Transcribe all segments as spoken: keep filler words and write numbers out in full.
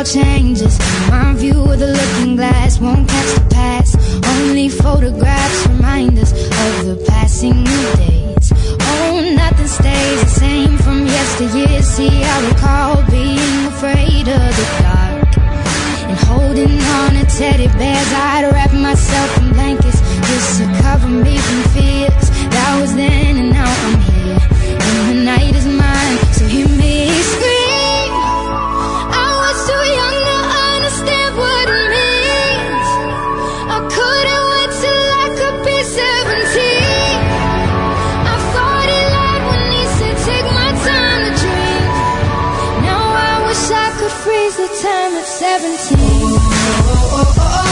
changes. My view of the looking glass won't catch the past. Only photographs remind us of the passing of days. Oh, nothing stays the same from yesteryear. See, I recall being afraid of the dark and holding on to teddy bears. I'd wrap myself in blankets just to cover me from fears. That was then and now I'm here, and the night is mine, so hear me scream. I was too young to understand what it means. I couldn't wait till I could be seventeen. I thought he lied when he said take my time to dream. Now I wish I could freeze the time at seventeen. Oh, oh, oh, oh.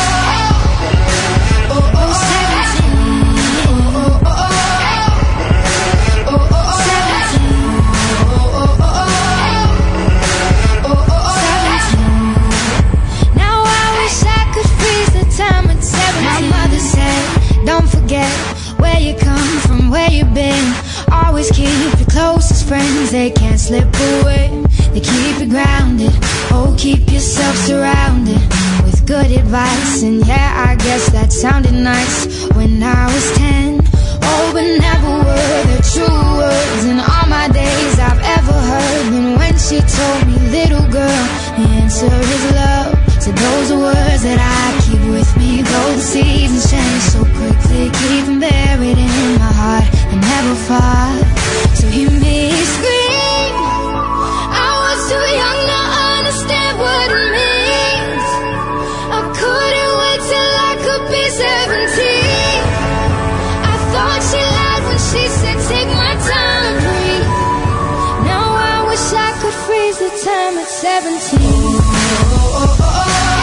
Where you come from, where you been. Always keep your closest friends, they can't slip away. They keep you grounded. Oh, keep yourself surrounded with good advice. And yeah, I guess that sounded nice when I was ten. Oh, but never were the true words in all my days I've ever heard than when she told me, little girl, the answer is love. So those are words that I keep with me, though the seasons change so quickly. Keep them buried in my heart and never far. So hear me scream. I was too young to understand what it means. I couldn't wait till I could be seventeen. I thought she lied when she said take my time to breathe. Now I wish I could freeze the time at seventeen. Oh, oh, oh, oh.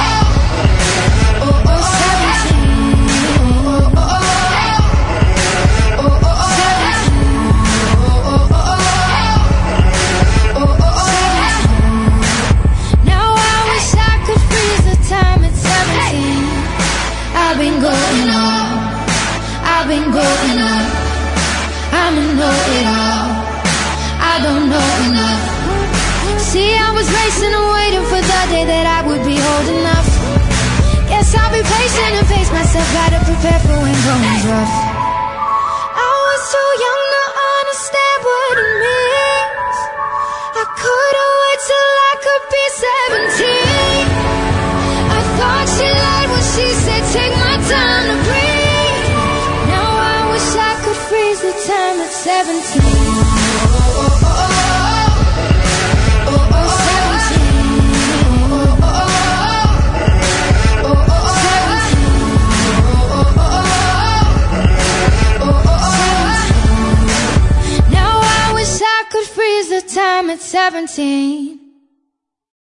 I've been going on, I've been growing up. I'ma know it all, I don't know enough. See, I was racing and waiting for the day that I would be old enough. Guess I'll be patient and pace myself, gotta prepare for when going's rough. I was too young to understand what it means. I couldn't wait till I could be seventeen. I thought she lied when she said take my time to breathe. Now I wish I could freeze the time at seventeen. Oh, oh, oh, oh. Oh, oh, seventeen. Oh, oh, oh, oh. Oh, oh, seventeen. Oh, oh, oh, oh. Oh, seventeen. Now I wish I could freeze the time at seventeen.